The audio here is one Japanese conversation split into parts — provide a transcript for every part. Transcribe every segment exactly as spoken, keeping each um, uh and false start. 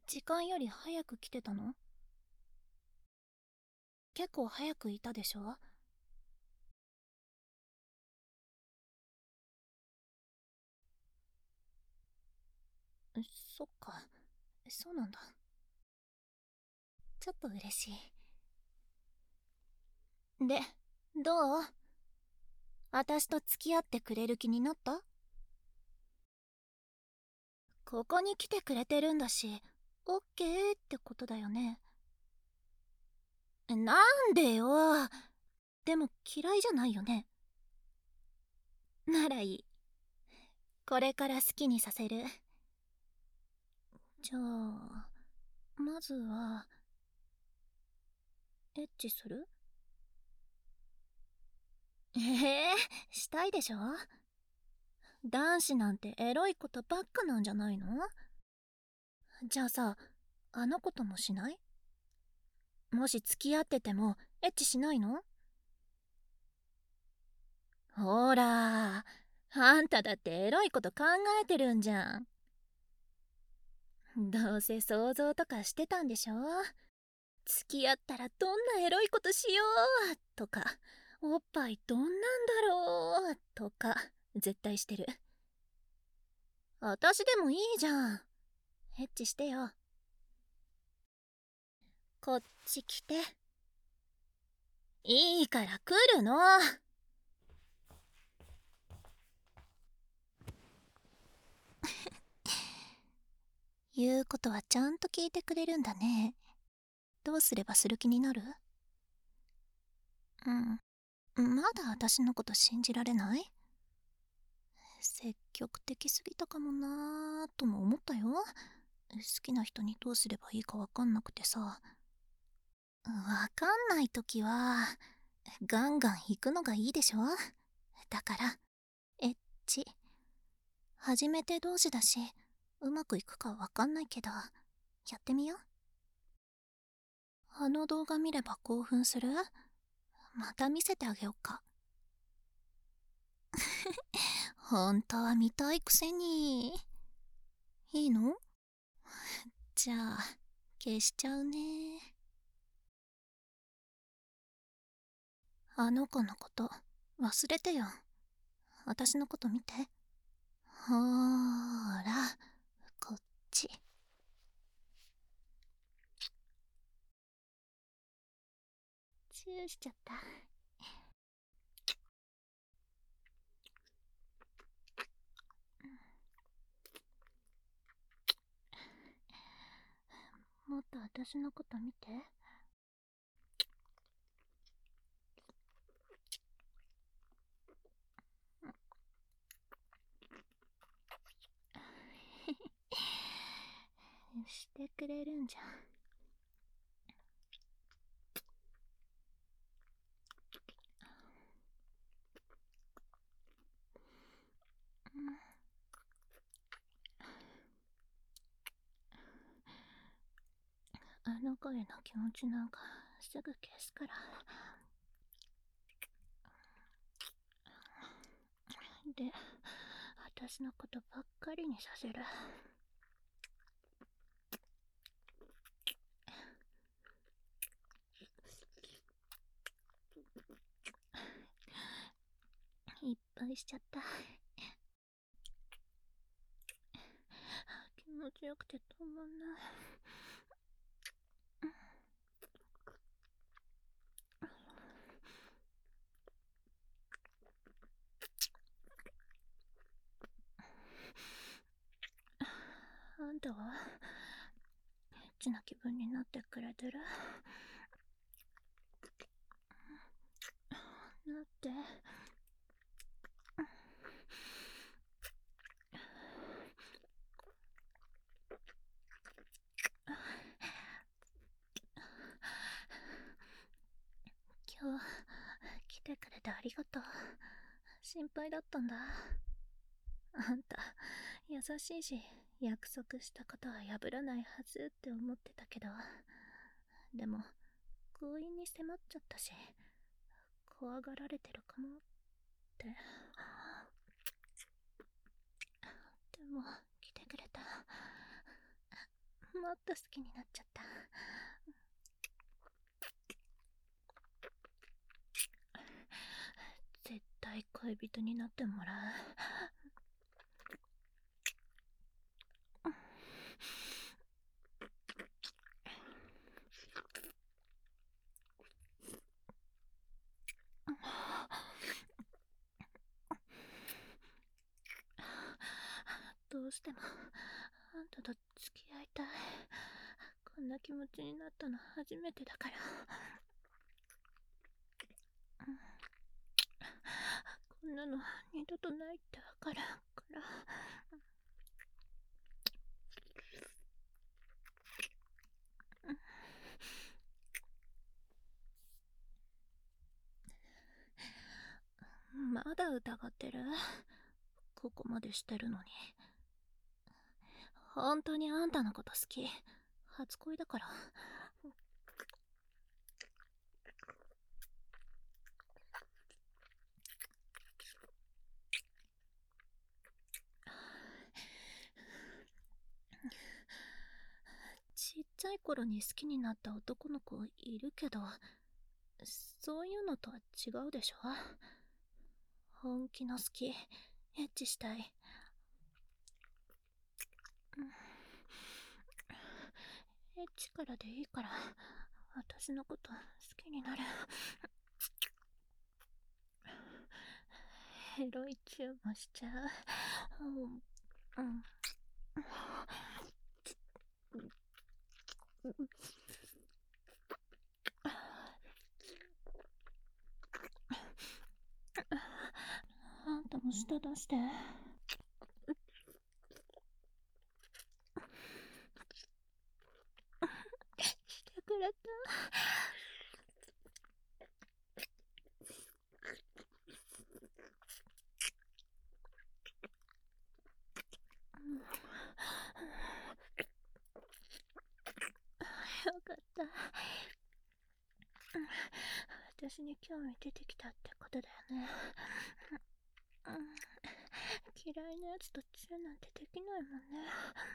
時間より早く来てたの？結構早くいたでしょ？そっか、そうなんだ。ちょっと嬉しい。で、どう？私と付き合ってくれる気になった？ここに来てくれてるんだし、オッケーってことだよね。なんでよ。でも嫌いじゃないよね。ならいい。これから好きにさせる。じゃあ、まずは、エッチする？ええー、したいでしょ？男子なんてエロいことばっかなんじゃないの？じゃあさ、あの子ともしない？もし付き合っててもエッチしないの？ほら、あんただってエロいこと考えてるんじゃん。どうせ想像とかしてたんでしょ？付き合ったらどんなエロいことしようとか、おっぱいどんなんだろうとか、絶対してる。私でもいいじゃん。エッチしてよ。こっち来て。いいから来るの。言うことはちゃんと聞いてくれるんだね。どうすればする気になる？うん。まだ私のこと信じられない？積極的すぎたかもなーとも思ったよ。好きな人にどうすればいいかわかんなくてさ。わかんないときは、ガンガン行くのがいいでしょ？だから、エッチ。初めて同士だし、うまくいくかわかんないけど、やってみよう。あの動画見れば興奮する？また見せてあげよっか。本当は見たいくせに。いいの？じゃあ、消しちゃうね。あの子のこと忘れてよ。私のこと見て。ほーら、こっち。チューしちゃった。もっと私のこと見て。してくれるんじゃん。あの声の気持ちなんかすぐ消すから。で、私のことばっかりにさせる。いっぱいしちゃった。気持ちよくて止まんない。あんたはエッチな気分になってくれてる？なって。今日来てくれてありがとう。心配だったんだ。あんた優しいし、約束したことは破らないはずって思ってたけど、でも強引に迫っちゃったし、怖がられてるかもって。でも来てくれた。 もっと好きになっちゃった。絶対恋人になってもらう。どうしてもあんたと付き合いたい。こんな気持ちになったの初めてだから。こんなの二度とないってわかるから。まだ疑ってる？ここまでしてるのに。本当にあんたのこと好き。初恋だから。ちっちゃい頃に好きになった男の子いるけど、そういうのとは違うでしょ。本気の好き、エッチしたい。エッチからでいいから、私のこと好きになる。エロいチューもしちゃう。うん。うんあんたも舌出して。してくれた。よかった。私に興味出てきたってことだよね。嫌いなやつとチューなんてできないもんね。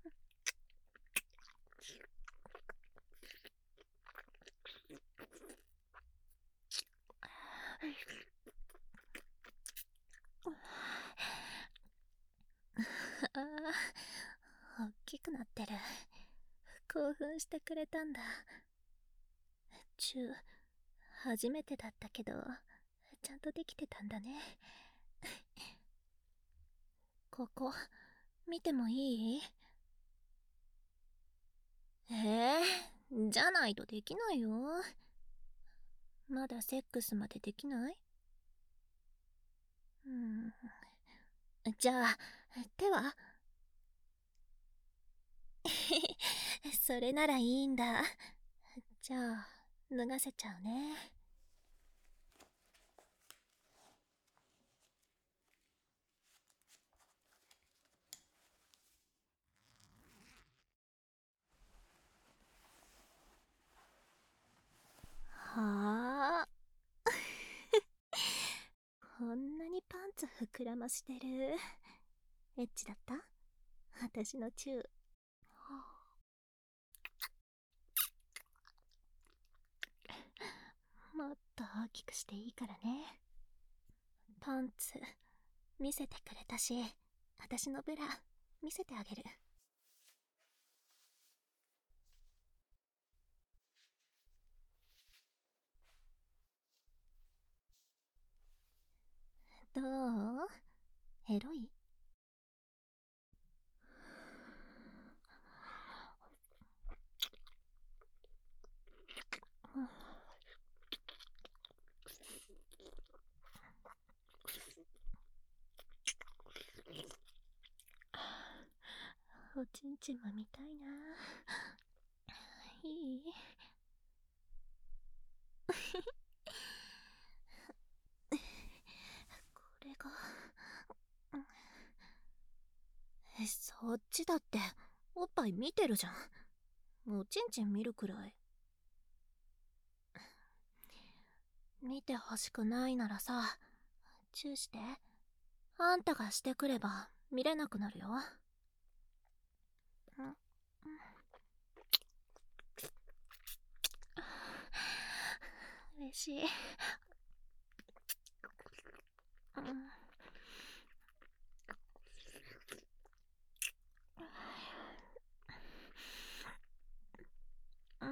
ああ、大きくなってる。興奮してくれたんだ。チュー、初めてだったけど、ちゃんとできてたんだね。ここ、見てもいい？ええー、じゃないとできないよ。まだセックスまでできない？うん。じゃあ、手は？それならいいんだ。じゃあ、脱がせちゃうね。はあ。こんなにパンツ膨らましてる。エッチだった？私のチュー。もっと大きくしていいからね。パンツ見せてくれたし、私のブラ見せてあげる。どう？エロい？おちんちんも見たいな。いい？これが、え、そっちだっておっぱい見てるじゃん。おちんちん見るくらい。見てほしくないならさ、チューして。あんたがしてくれば見れなくなるよ。 嬉しい。うん。うん。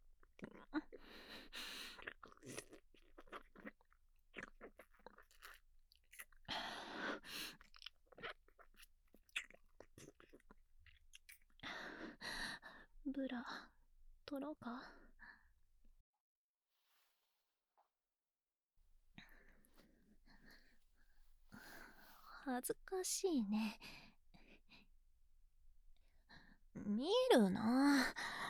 ブラ取ろうか。恥ずかしいね。見るな。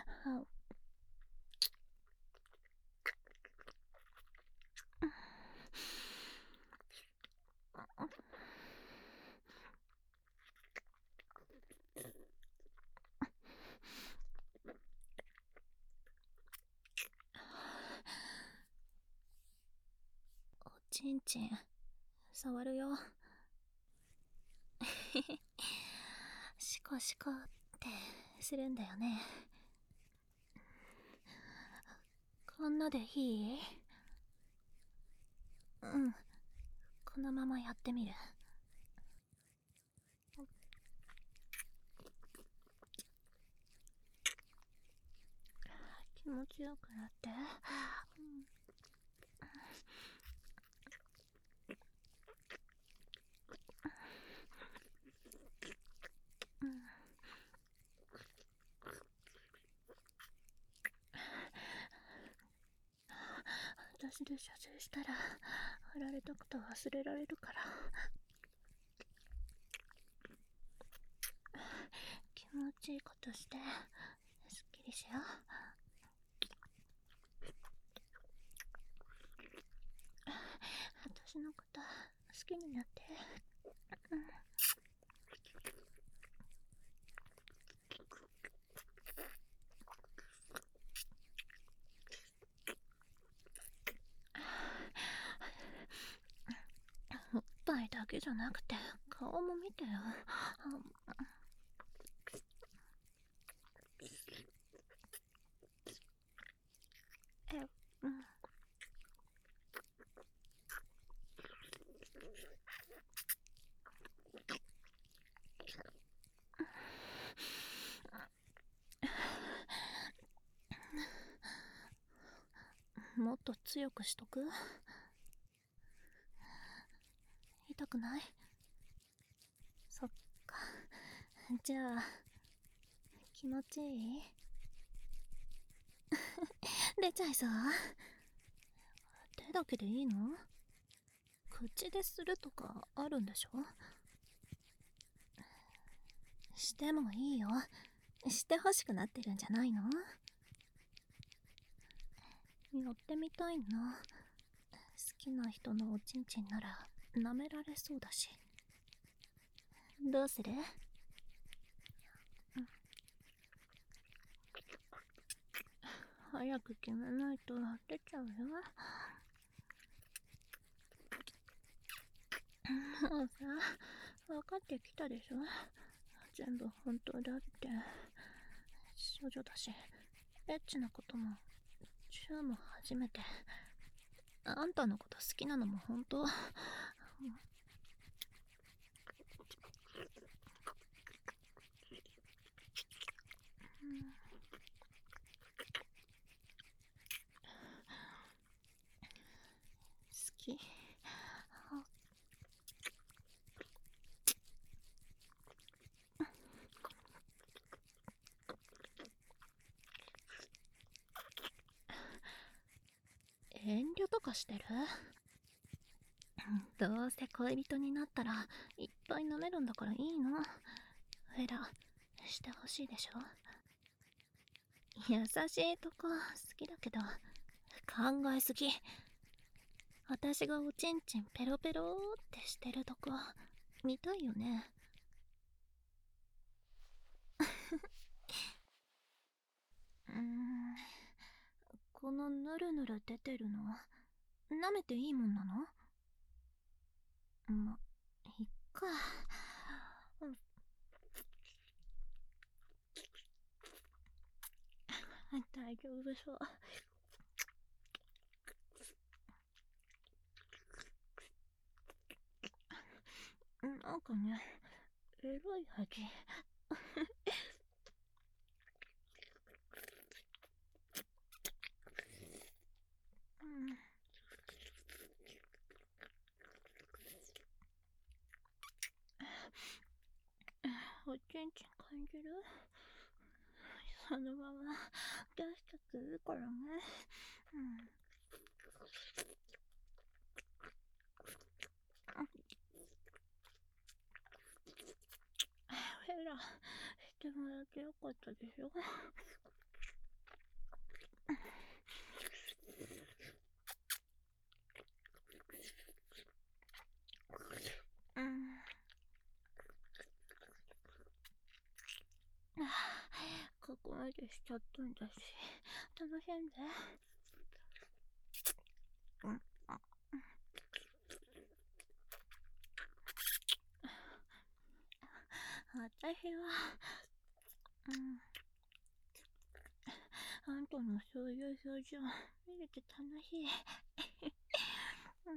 おちんちん触るよ。シコシコってするんだよね。こんなでいい？うん、このままやってみる。気持ちよくなって。うん、私で射精したら振られたこと忘れられるから。気持ちいいことしてすっきりしよう。私のこと好きになって。うん。おっぱいだけじゃなくて顔も見てよ。え、うん。もっと強くしとく？痛くない？そっか。じゃあ気持ちいい？出ちゃいそう？手だけでいいの？口でするとかあるんでしょ？してもいいよ。して欲しくなってるんじゃないの？やってみたいな。好きな人のおちんちんなら舐められそうだし。どうする？早く決めないと出ちゃうよ。もうさ、分かってきたでしょ？全部本当だって。少女だし、エッチなこともチューも初めて。あんたのこと好きなのも本当。好き。遠慮とかしてる？どうせ恋人になったらいっぱい舐めるんだからいいの。フェラしてほしいでしょ？優しいとこ好きだけど考えすぎ。私がおちんちんペロペロってしてるとこ見たいよね。うーん、このヌルヌル出てるの舐めていいもんなの？ま、いっか。大丈夫そう。 なんかね、エロい味。うん。おちんちん感じる？そのまま出したくいいからね。うん。ヘラしてもらってよかったでしょ。うん。ここまでしちゃったんだし、楽しんで。うん。私は、うん。あんたのそういう表情見れて楽しい。うん。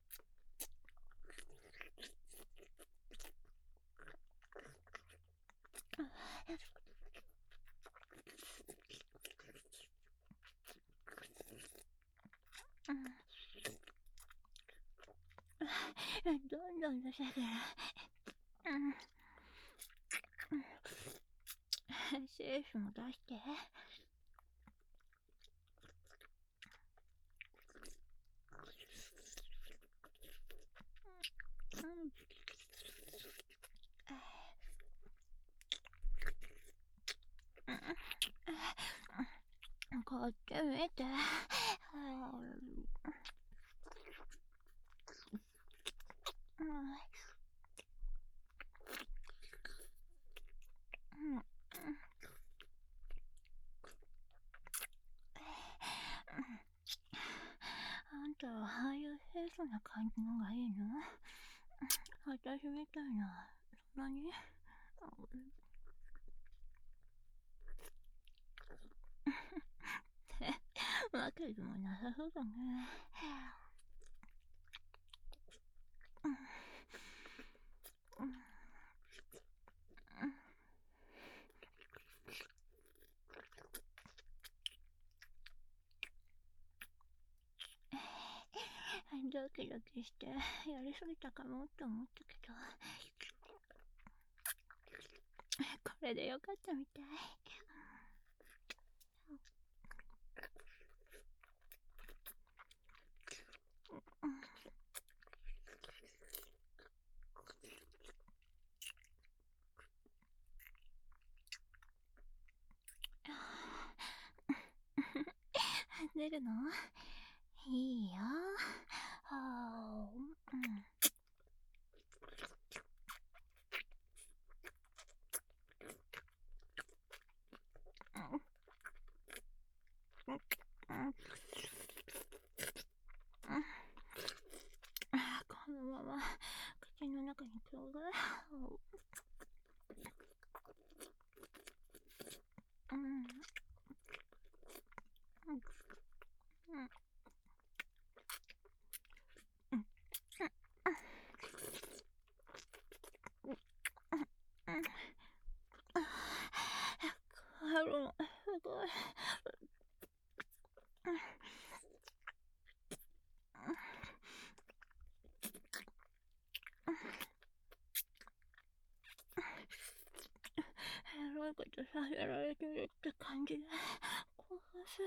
うん。どんどん出せる。うん。精子も出して。うん。こっち見て。うん。うん。あんたはああいう清楚な感じのがいいの？私みたいな、そんなに？わけでもなさそうだね。うん。ドキドキしてやりすぎたかもって思ったけど、これでよかったみたい。出るの？いいよ。はー、うん。このまま口の中に広がる。うん。うん。うん。うん。うん。カロン、すごい。エロいことさせられてるって感じで興奮する。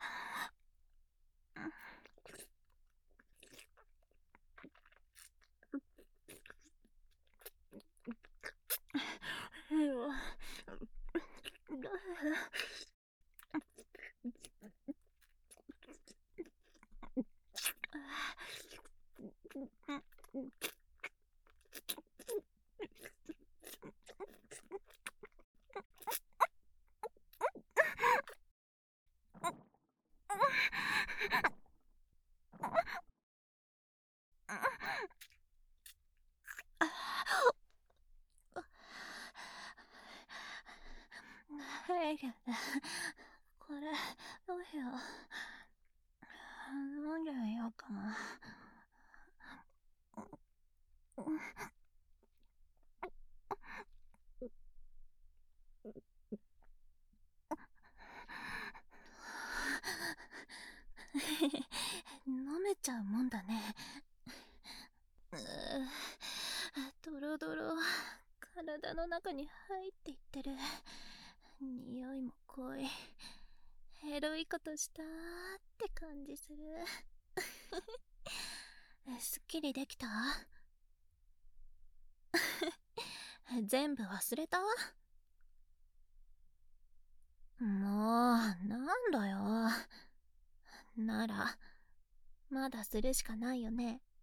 いいわ。どうする？はい、これ、どうしよう。飲んでみようかな。 体の中に入っていってる。匂いも濃い。エロいことしたーって感じする。すっきりできた？全部忘れた？もう、なんだよ。なら、まだするしかないよね。